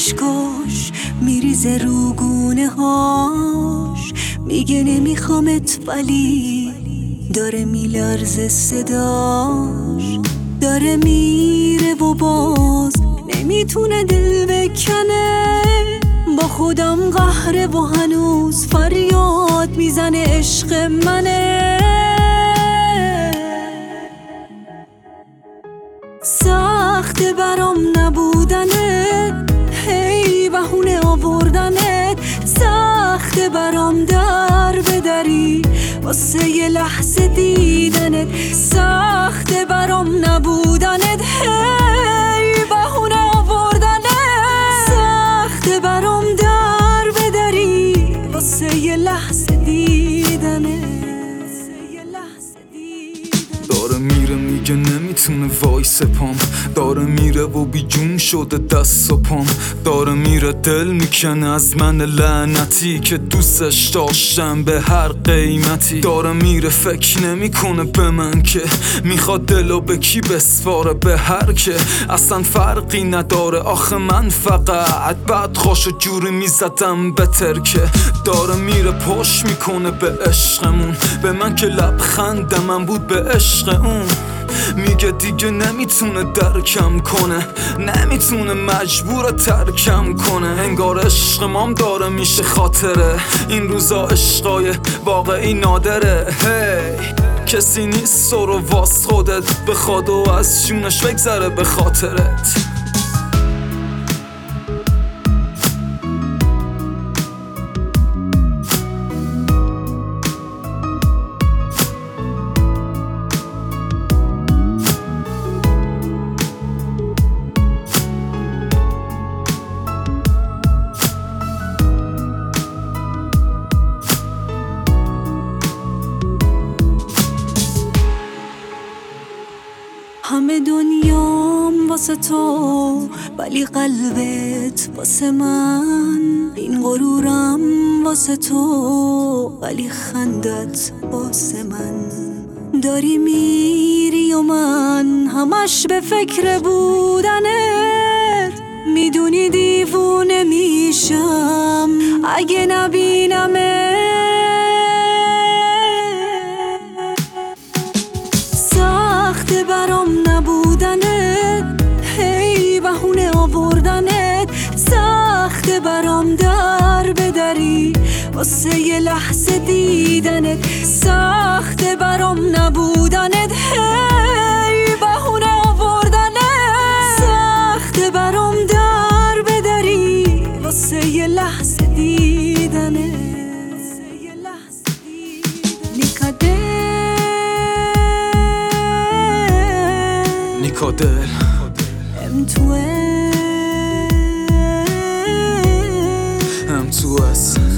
اشکاش میریزه رو گونه هاش، میگه نمیخوامت ولی داره میلرزه صداش. داره میره و باز نمیتونه دل بکنه، با خودم قهره و هنوز فریاد میزنه عشق منه. سخته برام نبودنت، هی بهونه آوردنت. سخته برام در بدری واسه یه لحظه دیدنت. سخته برام نبودنت، هی بهونه آوردنت. سخته برام در بدری واسه یه لحظه دیدنت. داره میره میگه نمیتونه وایسه پام، داره میره و بی جون شده دست و پام. داره میره دل میکنه از من لعنتی که دوستش داشتم به هر قیمتی. داره میره فکر نمیکنه به من که میخواد دلو به کی بسپاره، به هر که اصلا فرقی نداره. آخه من فقط بعد خوشو جوری میزدم به ترکه. داره میره پشت میکنه به عشقمون، به من که لبخند من بود به عشق اون. میگه دیگه نمیتونه درکم کنه، نمیتونه مجبور ترکم کنه. انگار عشق مام داره میشه خاطره، این روزا عشقای واقعی نادره. هی کسی نیست تو رو واس خودت بخواد و از جونش بگذره به خاطرت. همه دنیام واسه تو ولی قلبت واسه من. این غرورم واسه تو ولی خندت واسه من. داری میری و من همش به فکر بودنت. میدونی دیوونه میشم اگه نبینمت. سخته برام نبودنت، هی بهونه آوردنت. سخته برام در بدری واسه یه لحظه دیدنت. سخته برام نبودنت، هی بهونه آوردنت. سخته برام در بدری واسه یه لحظه دیدنت. نیکادل M2S